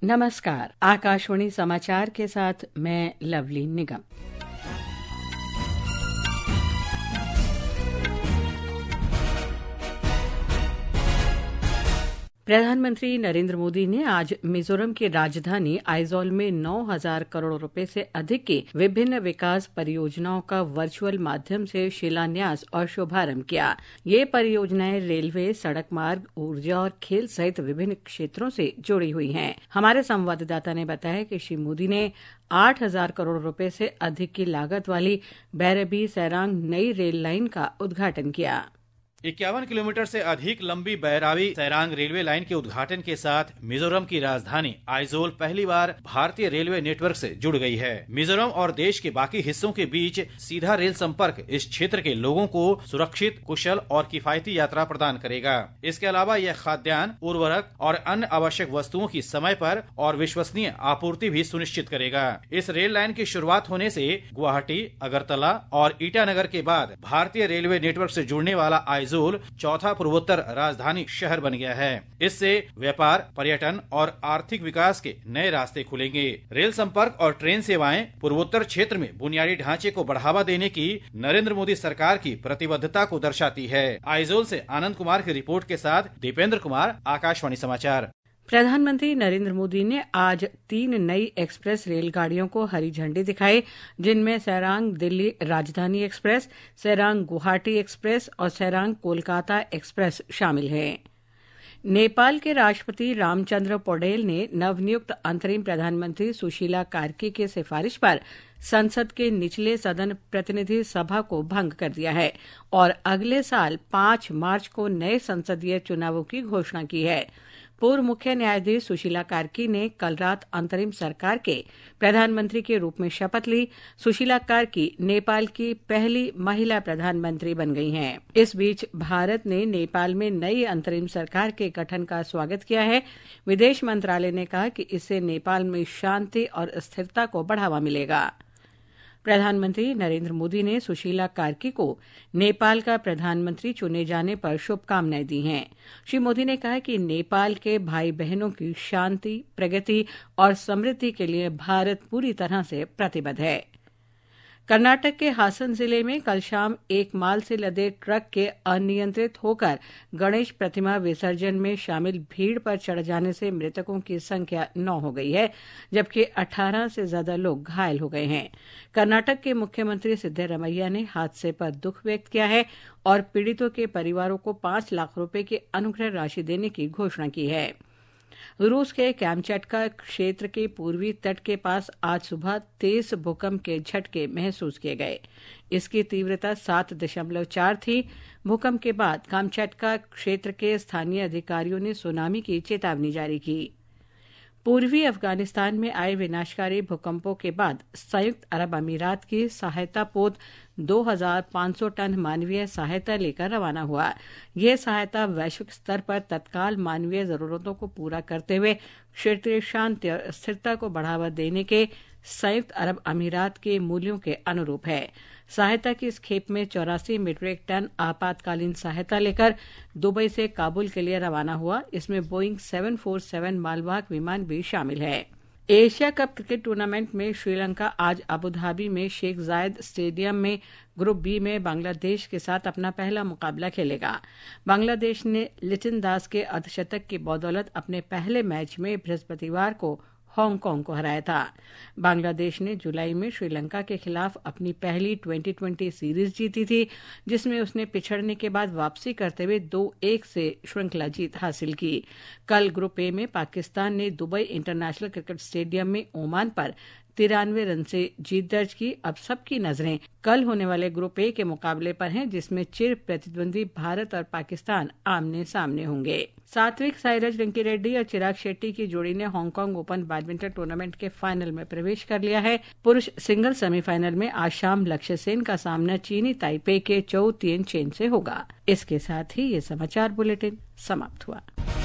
नमस्कार, आकाशवाणी समाचार के साथ मैं लवली निगम। प्रधानमंत्री नरेंद्र मोदी ने आज मिजोरम की राजधानी आइजोल में 9,000 करोड़ रुपए से अधिक की विभिन्न विकास परियोजनाओं का वर्चुअल माध्यम से शिलान्यास और शुभारंभ किया। ये परियोजनाएं रेलवे, सड़क मार्ग, ऊर्जा और खेल सहित विभिन्न क्षेत्रों से जुड़ी हुई हैं। हमारे संवाददाता ने बताया कि श्री मोदी ने 8,000 करोड़ रुपए से अधिक की लागत वाली बैरबी सैरांग नई रेल लाइन का उद्घाटन किया। 51 किलोमीटर से अधिक लंबी बैराबी सैरांग रेलवे लाइन के उद्घाटन के साथ मिजोरम की राजधानी आइजोल पहली बार भारतीय रेलवे नेटवर्क से जुड़ गई है। मिजोरम और देश के बाकी हिस्सों के बीच सीधा रेल संपर्क इस क्षेत्र के लोगों को सुरक्षित, कुशल और किफायती यात्रा प्रदान करेगा। इसके अलावा यह खाद्यान्न, उर्वरक और अन्य आवश्यक वस्तुओं की समय पर और विश्वसनीय आपूर्ति भी सुनिश्चित करेगा। इस रेल लाइन की शुरुआत होने से गुवाहाटी, अगरतला और ईटानगर के बाद भारतीय रेलवे नेटवर्क से जुड़ने वाला आइजोल चौथा पूर्वोत्तर राजधानी शहर बन गया है। इससे व्यापार, पर्यटन और आर्थिक विकास के नए रास्ते खुलेंगे। रेल संपर्क और ट्रेन सेवाएं पूर्वोत्तर क्षेत्र में बुनियादी ढांचे को बढ़ावा देने की नरेंद्र मोदी सरकार की प्रतिबद्धता को दर्शाती है। आइजोल से आनंद कुमार की रिपोर्ट के साथ दीपेंद्र कुमार, आकाशवाणी समाचार। प्रधानमंत्री नरेंद्र मोदी ने आज 3 नई एक्सप्रेस रेलगाड़ियों को हरी झंडी दिखाई, जिनमें सैरांग दिल्ली राजधानी एक्सप्रेस, सैरांग गुवाहाटी एक्सप्रेस और सैरांग कोलकाता एक्सप्रेस शामिल हैं। नेपाल के राष्ट्रपति रामचंद्र पौडेल ने नवनियुक्त अंतरिम प्रधानमंत्री सुशीला कार्की की सिफारिश पर संसद के निचले सदन प्रतिनिधि सभा को भंग कर दिया है और अगले साल 5 मार्च को नए संसदीय चुनावों की घोषणा की है। पूर्व मुख्य न्यायाधीश सुशीला कार्की ने कल रात अंतरिम सरकार के प्रधानमंत्री के रूप में शपथ ली। सुशीला कार्की नेपाल की पहली महिला प्रधानमंत्री बन गई हैं। इस बीच भारत ने नेपाल में नई अंतरिम सरकार के गठन का स्वागत किया है। विदेश मंत्रालय ने कहा कि इससे नेपाल में शांति और स्थिरता को बढ़ावा मिलेगा। प्रधानमंत्री नरेंद्र मोदी ने सुशीला कार्की को नेपाल का प्रधानमंत्री चुने जाने पर शुभकामनाएं दी हैं। श्री मोदी ने कहा कि नेपाल के भाई बहनों की शांति, प्रगति और समृद्धि के लिए भारत पूरी तरह से प्रतिबद्ध है। कर्नाटक के हासन जिले में कल शाम एक माल से लदे ट्रक के अनियंत्रित होकर गणेश प्रतिमा विसर्जन में शामिल भीड़ पर चढ़ जाने से मृतकों की संख्या 9 हो गई है, जबकि 18 से ज्यादा लोग घायल हो गए हैं। कर्नाटक के मुख्यमंत्री सिद्धरमैया ने हादसे पर दुख व्यक्त किया है और पीड़ितों के परिवारों को 5 लाख रुपए की अनुग्रह राशि देने की घोषणा की है। रूस के कैमचटका क्षेत्र के पूर्वी तट के पास आज सुबह तेज भूकंप के झटके महसूस किए गए। इसकी तीव्रता 7.4 थी। भूकंप के बाद कैमचटका क्षेत्र के स्थानीय अधिकारियों ने सुनामी की चेतावनी जारी की। पूर्वी अफगानिस्तान में आए विनाशकारी भूकंपों के बाद संयुक्त अरब अमीरात की सहायता पोत 2,500 टन मानवीय सहायता लेकर रवाना हुआ। यह सहायता वैश्विक स्तर पर तत्काल मानवीय जरूरतों को पूरा करते हुए क्षेत्रीय शांति और स्थिरता को बढ़ावा देने के संयुक्त अरब अमीरात के मूल्यों के अनुरूप है। सहायता की इस खेप में 84 मीट्रिक टन आपातकालीन सहायता लेकर दुबई से काबुल के लिए रवाना हुआ। इसमें बोइंग 747 मालवाहक विमान भी शामिल है। एशिया कप क्रिकेट टूर्नामेंट में श्रीलंका आज अबू धाबी में शेख जायद स्टेडियम में ग्रुप बी में बांग्लादेश के साथ अपना पहला मुकाबला खेलेगा। बांग्लादेश ने लिटन दास के अर्धशतक की बदौलत अपने पहले मैच में बृहस्पतिवार को हांगकांग को हराया था। बांग्लादेश ने जुलाई में श्रीलंका के खिलाफ अपनी पहली 2020 सीरीज जीती थी, जिसमें उसने पिछड़ने के बाद वापसी करते हुए 2-1 से श्रृंखला जीत हासिल की। कल ग्रुप ए में पाकिस्तान ने दुबई इंटरनेशनल क्रिकेट स्टेडियम में ओमान पर 93 रन से जीत दर्ज की। अब सबकी नजरें कल होने वाले ग्रुप ए के मुकाबले पर हैं, जिसमें चिर प्रतिद्वंदी भारत और पाकिस्तान आमने सामने होंगे। सात्विक साईराज रंकी रेड्डी और चिराग शेट्टी की जोड़ी ने हांगकांग ओपन बैडमिंटन टूर्नामेंट के फाइनल में प्रवेश कर लिया है। पुरुष सिंगल सेमीफाइनल में आज शाम लक्ष्य सेन का सामना चीनी ताइपे के चौ तिएन चेन से होगा। इसके साथ ही ये समाचार बुलेटिन समाप्त हुआ।